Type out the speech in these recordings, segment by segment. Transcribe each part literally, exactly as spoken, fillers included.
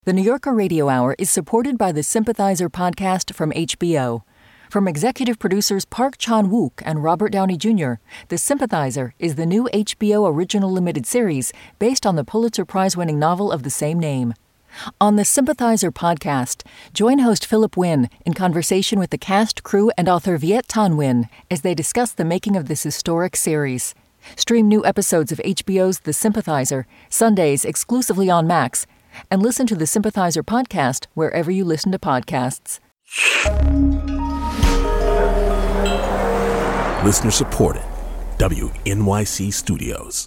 The New Yorker Radio Hour is supported by the Sympathizer podcast from H B O. From executive producers Park Chan-wook and Robert Downey Junior, The Sympathizer is the new H B O original limited series based on the Pulitzer Prize-winning novel of the same name. On the Sympathizer podcast, join host Philip Wynn in conversation with the cast, crew, and author Viet Thanh Nguyen as they discuss the making of this historic series. Stream new episodes of H B O's The Sympathizer, Sundays exclusively on Max, and listen to the Sympathizer podcast wherever you listen to podcasts. Listener supported. W N Y C Studios.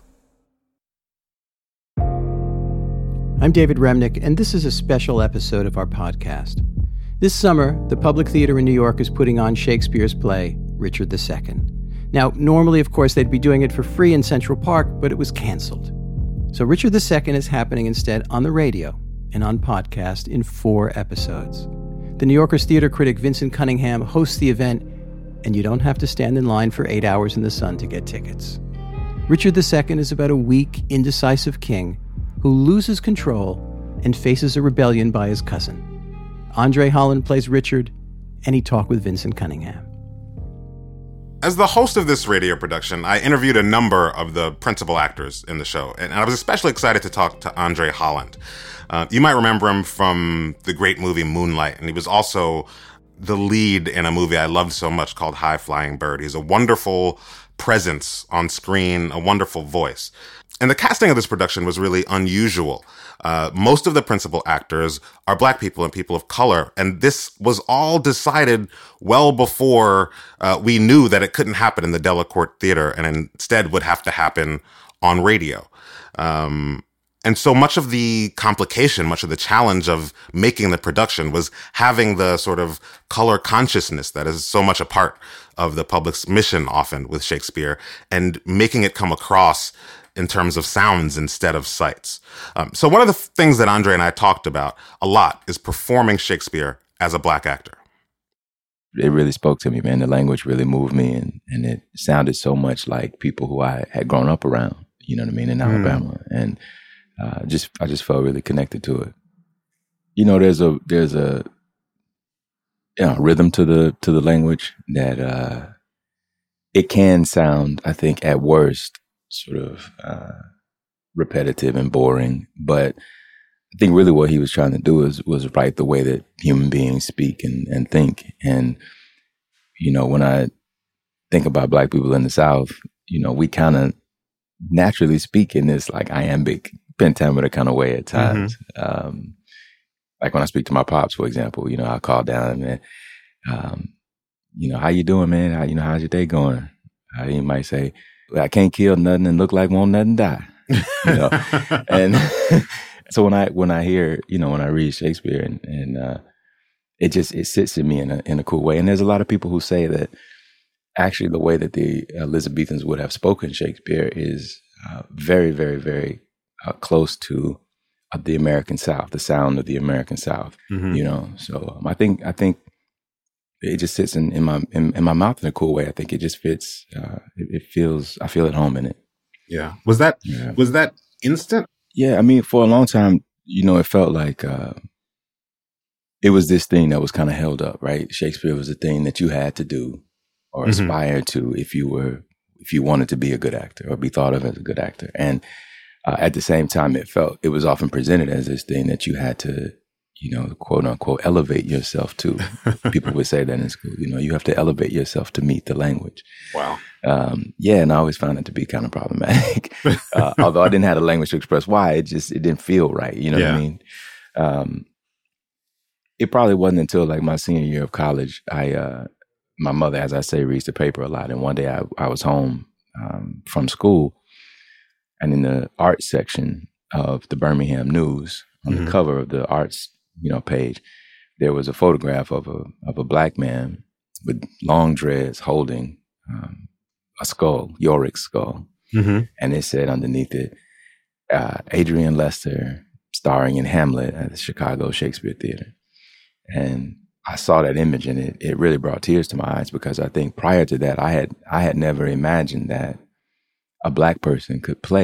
I'm David Remnick, and this is a special episode of our podcast. This summer, the Public Theater in New York is putting on Shakespeare's play, Richard the Second. Now, normally, of course, they'd be doing it for free in Central Park, but it was canceled. So Richard the Second is happening instead on the radio and on podcast in four episodes. The New Yorker's theater critic Vincent Cunningham hosts the event, and you don't have to stand in line for eight hours in the sun to get tickets. Richard the Second is about a weak, indecisive king who loses control and faces a rebellion by his cousin. Andre Holland plays Richard, and he talked with Vincent Cunningham. As the host of this radio production, I interviewed a number of the principal actors in the show, and I was especially excited to talk to Andre Holland. Uh, you might remember him from the great movie Moonlight, and he was also the lead in a movie I loved so much called High Flying Bird. He's a wonderful presence on screen, a wonderful voice. And the casting of this production was really unusual. Uh, most of the principal actors are Black people and people of color, and this was all decided well before uh, we knew that it couldn't happen in the Delacorte Theater and instead would have to happen on radio. Um, and so much of the complication, much of the challenge of making the production was having the sort of color consciousness that is so much a part of the public's mission often with Shakespeare, and making it come across in terms of sounds instead of sights. Um, so one of the f- things that Andre and I talked about a lot is performing Shakespeare as a Black actor. It really spoke to me, man. The language really moved me, and, and it sounded so much like people who I had grown up around, you know what I mean, in Alabama. Mm. And uh, just I just felt really connected to it. You know, there's a there's a you know, rhythm to the to the language that uh, it can sound, I think, at worst, sort of uh, repetitive and boring, but I think really what he was trying to do is was write the way that human beings speak and, and think. And you know, when I think about Black people in the South, you know, we kind of naturally speak in this like iambic pentameter kind of way at times. Mm-hmm. Um, like when I speak to my pops, for example, you know, I'll call down and um, you know, how you doing, man? How, you know, how's your day going? Uh, he might say, I can't kill nothing and look like won't nothing die, you know. And so when I when I hear, you know, when I read Shakespeare, and, and uh, it just it sits in me in a in a cool way. And there's a lot of people who say that actually the way that the Elizabethans would have spoken Shakespeare is uh, very, very, very uh, close to uh, the American South, the sound of the American South. Mm-hmm. You know, so um, I think I think. It just sits in, in my in, in my mouth in a cool way. I think it just fits. Uh, it, it feels. I feel at home in it. Yeah. Was that yeah. was that instant? Yeah. I mean, for a long time, you know, it felt like uh, it was this thing that was kind of held up. Right. Shakespeare was a thing that you had to do or mm-hmm. aspire to if you were if you wanted to be a good actor or be thought of as a good actor. And uh, at the same time, it felt it was often presented as this thing that you had to, you know, quote unquote, elevate yourself to. People would say that in school, you know, you have to elevate yourself to meet the language. Wow. Um, yeah. And I always found it to be kind of problematic. uh, although I didn't have a language to express why, it just, it didn't feel right. You know yeah. what I mean? Um, it probably wasn't until like my senior year of college, I, uh, my mother, as I say, reads the paper a lot. And one day I, I was home um, from school, and in the arts section of the Birmingham News, on mm-hmm. the cover of the arts, you know, page, there was a photograph of a of a Black man with long dreads holding um, a skull, Yorick's skull, mm-hmm. and it said underneath it, uh, Adrian Lester starring in Hamlet at the Chicago Shakespeare Theater. And I saw that image, and it, it really brought tears to my eyes, because I think prior to that, I had I had never imagined that a Black person could play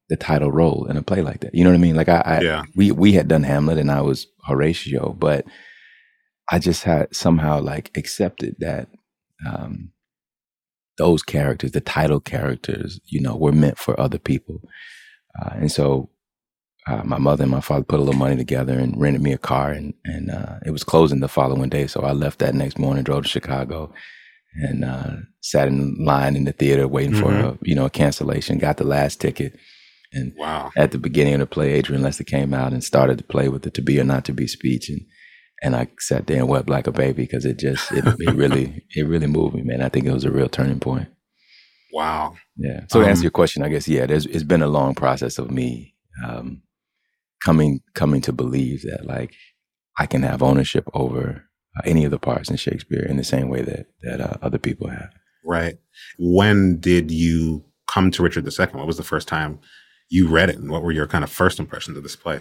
the title role in a play like that. You know what I mean? Like I, I yeah. we we had done Hamlet and I was Horatio, but I just had somehow like accepted that um, those characters, the title characters, you know, were meant for other people. Uh, and so uh, my mother and my father put a little money together and rented me a car, and, and uh, it was closing the following day. So I left that next morning, drove to Chicago, and uh, sat in line in the theater waiting mm-hmm. for a, you know, a cancellation, got the last ticket. And wow. at the beginning of the play, Adrian Lester came out and started to play with the To Be or Not to Be speech. And and I sat there and wept like a baby because it just, it, it really, it really moved me, man. I think it was a real turning point. Wow. Yeah. So um, to answer your question, I guess, yeah, there's, it's been a long process of me um, coming coming to believe that, like, I can have ownership over uh, any of the parts in Shakespeare in the same way that, that uh, other people have. Right. When did you come to Richard the Second? What was the first time you read it? And what were your kind of first impressions of this play?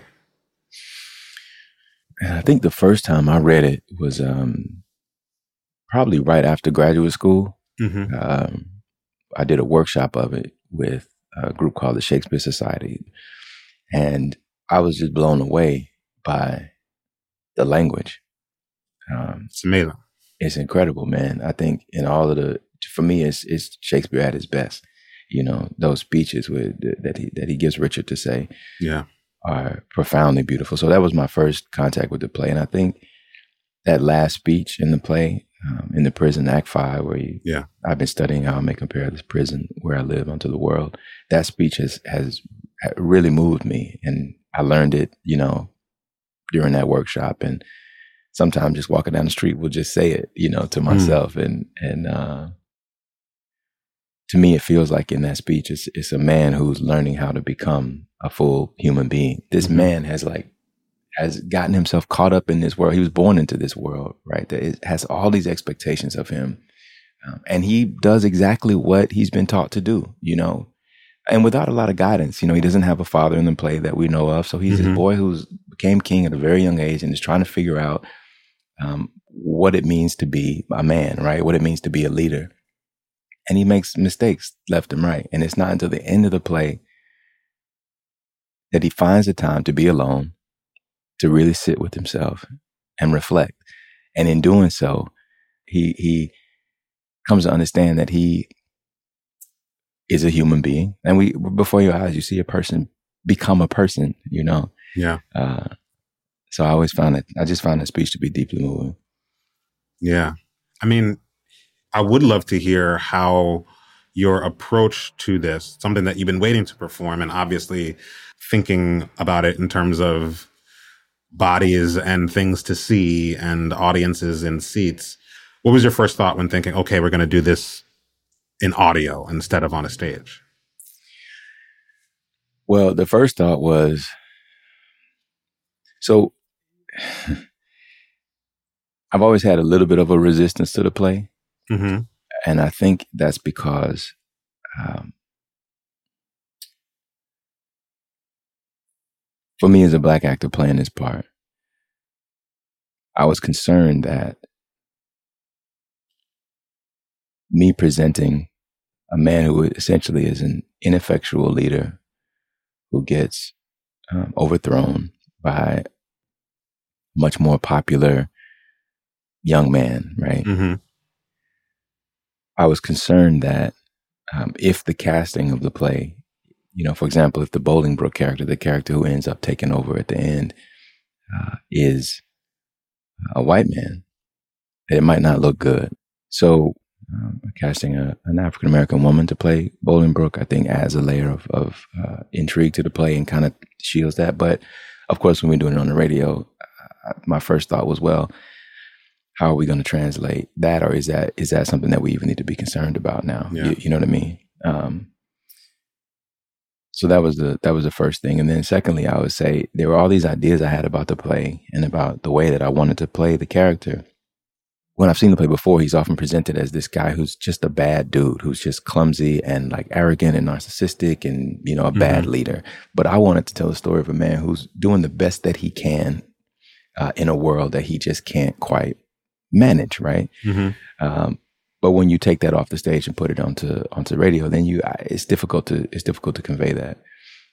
And I think the first time I read it was um, probably right after graduate school. Mm-hmm. Um, I did a workshop of it with a group called the Shakespeare Society. And I was just blown away by the language. Um, it's amazing. It's incredible, man. I think in all of the, for me, it's, it's Shakespeare at his best. You know, those speeches with, that he that he gives Richard to say yeah. are profoundly beautiful. So that was my first contact with the play. And I think that last speech in the play, um, in the prison, Act Five, where you, yeah. I've been studying how I may compare this prison where I live unto the world. That speech has, has really moved me. And I learned it, you know, during that workshop. And sometimes just walking down the street will just say it, you know, to myself. Mm. And, and, uh, to me, it feels like in that speech, it's, it's a man who's learning how to become a full human being. This mm-hmm. man has like, has gotten himself caught up in this world. He was born into this world, right? That it has all these expectations of him. Um, and he does exactly what he's been taught to do, you know, and without a lot of guidance. You know, he doesn't have a father in the play that we know of. So he's mm-hmm. this boy who's became king at a very young age and is trying to figure out um, what it means to be a man, right? What it means to be a leader. And he makes mistakes left and right. And it's not until the end of the play that he finds the time to be alone, to really sit with himself and reflect. And in doing so, he he comes to understand that he is a human being. And we, before your eyes, you see a person become a person, you know? Yeah. Uh, so I always found it, I just found that speech to be deeply moving. Yeah. I mean, I would love to hear how your approach to this, something that you've been waiting to perform and obviously thinking about it in terms of bodies and things to see and audiences in seats. What was your first thought when thinking, okay, we're going to do this in audio instead of on a stage? Well, the first thought was, so I've always had a little bit of a resistance to the play. Mm-hmm. And I think that's because um, for me as a Black actor playing this part, I was concerned that me presenting a man who essentially is an ineffectual leader who gets um, overthrown by a much more popular young man, right? Mm-hmm. I was concerned that um, if the casting of the play, you know, for example, if the Bolingbroke character, the character who ends up taking over at the end, uh, is a white man, it might not look good. So um, casting a, an African-American woman to play Bolingbroke, I think adds a layer of, of uh, intrigue to the play and kind of shields that. But of course, when we're doing it on the radio, uh, my first thought was, well, how are we going to translate that? Or is that, is that something that we even need to be concerned about now? Yeah. You, you know what I mean? Um, so that was the, that was the first thing. And then secondly, I would say there were all these ideas I had about the play and about the way that I wanted to play the character. When I've seen the play before, he's often presented as this guy who's just a bad dude, who's just clumsy and like arrogant and narcissistic and, you know, a bad mm-hmm. leader. But I wanted to tell the story of a man who's doing the best that he can uh, in a world that he just can't quite manage, right? Mm-hmm. Um, but when you take that off the stage and put it onto onto radio, then you it's difficult to it's difficult to convey that.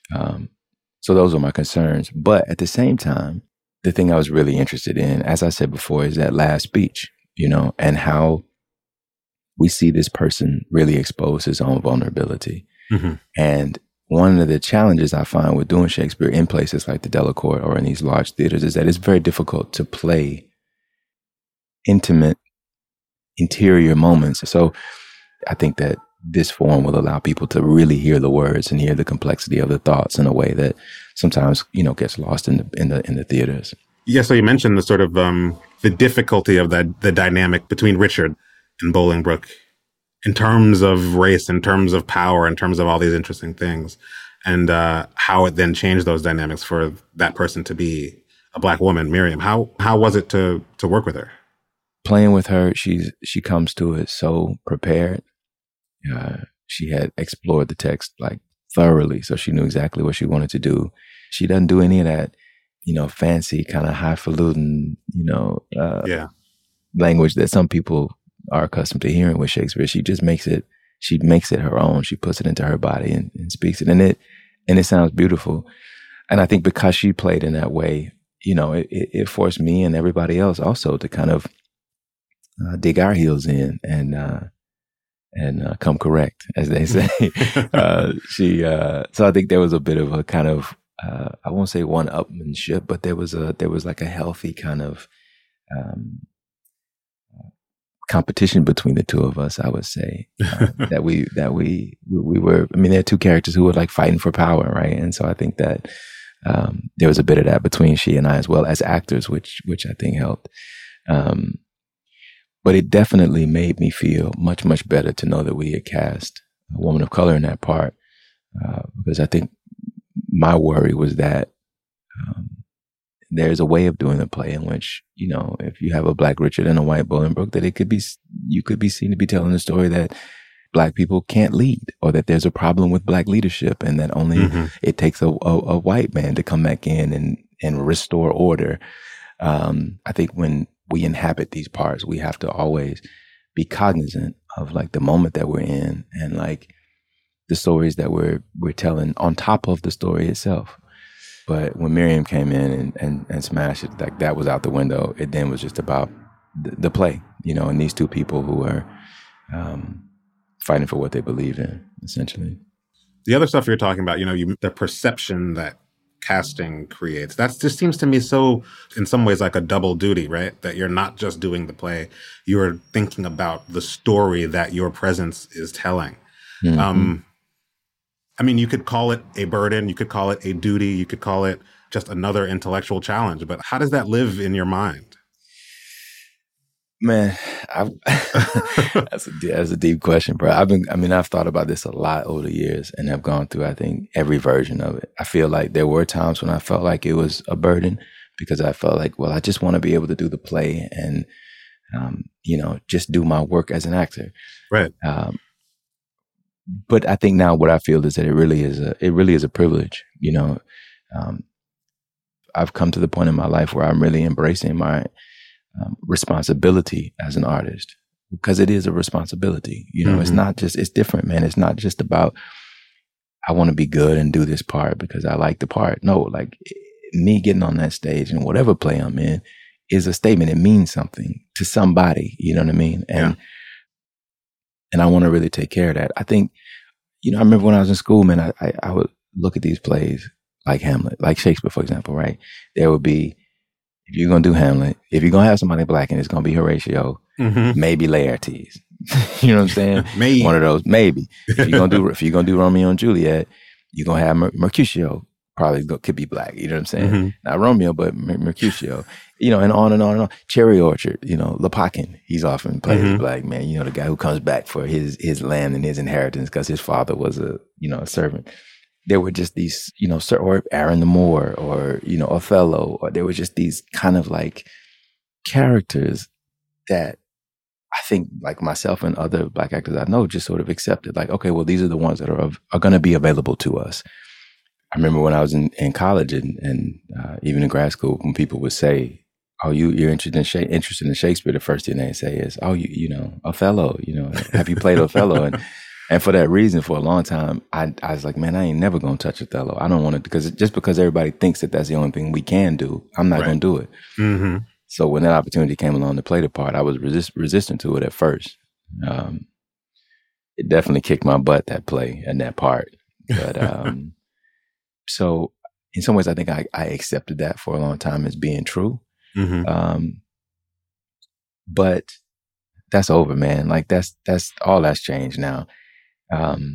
Um, so those were my concerns. But at the same time, the thing I was really interested in, as I said before, is that last speech, you know, and how we see this person really expose his own vulnerability. Mm-hmm. And one of the challenges I find with doing Shakespeare in places like the Delacorte or in these large theaters is that it's very difficult to play intimate, interior moments. So I think that this form will allow people to really hear the words and hear the complexity of the thoughts in a way that sometimes, you know, gets lost in the in the in the theaters. Yeah, so you mentioned the sort of um, the difficulty of that the dynamic between Richard and Bolingbroke in terms of race, in terms of power, in terms of all these interesting things, and uh, how it then changed those dynamics for that person to be a Black woman, Miriam. How how was it to to work with her? Playing with her, she's she comes to it so prepared. Uh, she had explored the text like thoroughly, so she knew exactly what she wanted to do. She doesn't do any of that, you know, fancy kind of highfalutin, you know, uh, yeah. language that some people are accustomed to hearing with Shakespeare. She just makes it. She makes it her own. She puts it into her body and, and speaks it, and it and it sounds beautiful. And I think because she played in that way, you know, it, it forced me and everybody else also to kind of uh, dig our heels in and. Uh, and uh, come correct, as they say. uh, she, uh, so I think there was a bit of a kind of, uh, I won't say one-upmanship, but there was a, there was like a healthy kind of, um, competition between the two of us, I would say, uh, that we, that we, we, we were, I mean, there are two characters who were like fighting for power, right? And so I think that, um, there was a bit of that between she and I as well as actors, which, which I think helped. Um, But it definitely made me feel much, much better to know that we had cast a woman of color in that part, uh, because I think my worry was that um, there's a way of doing the play in which, you know, if you have a Black Richard and a white Bolingbroke, that it could be, you could be seen to be telling a story that Black people can't lead, or that there's a problem with Black leadership, and that only mm-hmm. it takes a, a, a white man to come back in and, and restore order. Um, I think when we inhabit these parts, we have to always be cognizant of like the moment that we're in and like the stories that we're we're telling on top of the story itself. But when Miriam came in and, and, and smashed it, like that was out the window. It then was just about the, the play, you know, and these two people who are um, fighting for what they believe in, essentially. The other stuff you're talking about, you know, you, the perception that casting creates, that just seems to me so, in some ways, like a double duty, right? That you're not just doing the play, you're thinking about the story that your presence is telling. Mm-hmm. Um, I mean, you could call it a burden, you could call it a duty, you could call it just another intellectual challenge, but how does that live in your mind? Man, I, that's, a, that's a deep question, bro. I've been, I mean, I've thought about this a lot over the years and have gone through, I think, every version of it. I feel like there were times when I felt like it was a burden because I felt like, well, I just want to be able to do the play and, um, you know, just do my work as an actor. Right. Um, but I think now what I feel is that it really is a, it really is a privilege. You know, um, I've come to the point in my life where I'm really embracing my Um, responsibility as an artist, because it is a responsibility. You know, mm-hmm. It's not just, it's different, man. It's not just about, I want to be good and do this part because I like the part. No, like me getting on that stage and whatever play I'm in is a statement. It means something to somebody, you know what I mean? And, yeah. and I want to really take care of that. I think, you know, I remember when I was in school, man, I, I, I would look at these plays like Hamlet, like Shakespeare, for example, right? There would be, if you're going to do Hamlet, if you're going to have somebody Black and it's going to be Horatio, mm-hmm. maybe Laertes. You know what I'm saying? Maybe. One of those, maybe. If you're going to do, if you're going to do Romeo and Juliet, you're going to have Mer- Mercutio, probably go, could be Black. You know what I'm saying? Mm-hmm. Not Romeo, but Mer- Mercutio. You know, and on and on and on. Cherry Orchard, you know, Lepakin, he's often played mm-hmm. as Black man. You know, the guy who comes back for his his land and his inheritance because his father was a, you know, a servant. There were just these, you know, Sir or Aaron the Moor or, you know, Othello, or there were just these kind of like characters that I think like myself and other Black actors I know just sort of accepted like, okay, well, these are the ones that are, are going to be available to us. I remember when I was in, in college and, and uh, even in grad school, when people would say, oh, you, you're interested in, Sha- interested in Shakespeare, the first thing they say is, oh, you, you know, Othello, you know, have you played Othello? And And for that reason, for a long time, I, I was like, man, I ain't never going to touch Othello. I don't want to, because just because everybody thinks that that's the only thing we can do, I'm not right. going to do it. Mm-hmm. So when that opportunity came along to play the part, I was resist, resistant to it at first. Um, it definitely kicked my butt, that play and that part. But um, so in some ways, I think I, I accepted that for a long time as being true. Mm-hmm. Um, but that's over, man. Like that's, that's all that's changed now. Um,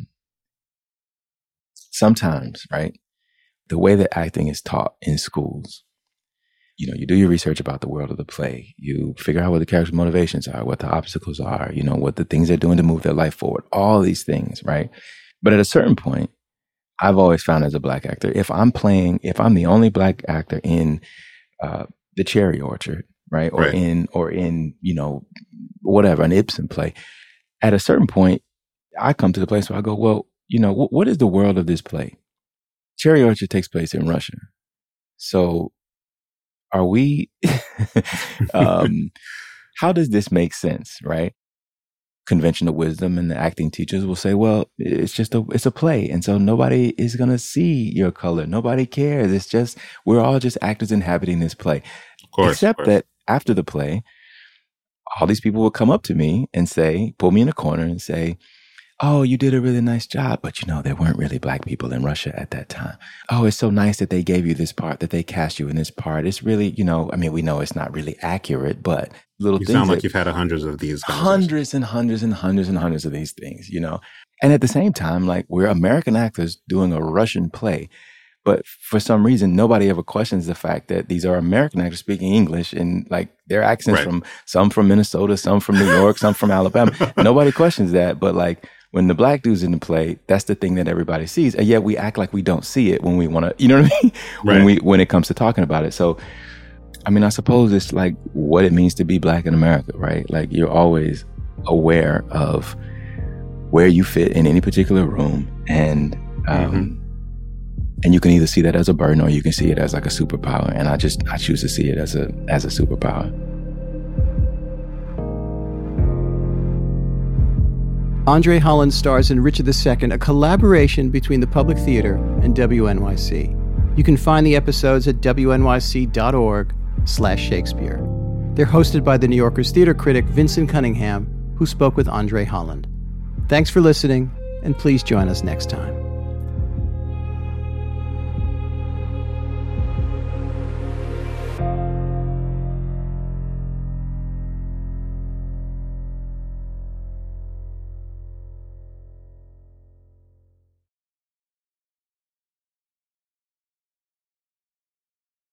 sometimes, right, the way that acting is taught in schools, you know, you do your research about the world of the play. You figure out what the character's motivations are, what the obstacles are, you know, what the things they're doing to move their life forward, all these things, right? But at a certain point, I've always found as a Black actor, if I'm playing, if I'm the only Black actor in uh, The Cherry Orchard, right, or right. in, or in, you know, whatever, an Ibsen play, at a certain point, I come to the place where I go, well, you know, w- what is the world of this play? Cherry Orchard takes place in Russia. So are we, um, how does this make sense, right? Conventional wisdom and the acting teachers will say, well, it's just a, it's a play. And so nobody is going to see your color. Nobody cares. It's just, we're all just actors inhabiting this play. Of course, Except of course. that after the play, all these people will come up to me and say, pull me in a corner and say, oh, you did a really nice job, but you know, there weren't really Black people in Russia at that time. Oh, it's so nice that they gave you this part, that they cast you in this part. It's really, you know, I mean, we know it's not really accurate, but little you things. You sound like you've had hundreds of these. Hundreds and hundreds and hundreds and hundreds of these things, you know. And at the same time, like, we're American actors doing a Russian play. But for some reason, nobody ever questions the fact that these are American actors speaking English, and like their accents right. from some from Minnesota, some from New York, some from Alabama. Nobody questions that. But like, when the Black dude's in the play, that's the thing that everybody sees. And yet we act like we don't see it when we want to, you know what I mean? Right. When we, when it comes to talking about it. So, I mean, I suppose it's like what it means to be Black in America, right? Like, you're always aware of where you fit in any particular room. And, um, mm-hmm. and you can either see that as a burden or you can see it as like a superpower. And I just, I choose to see it as a, as a superpower. Andre Holland stars in Richard the Second, a collaboration between the Public Theater and W N Y C. You can find the episodes at W N Y C dot org slash Shakespeare. They're hosted by the New Yorker's theater critic Vincent Cunningham, who spoke with Andre Holland. Thanks for listening, and please join us next time.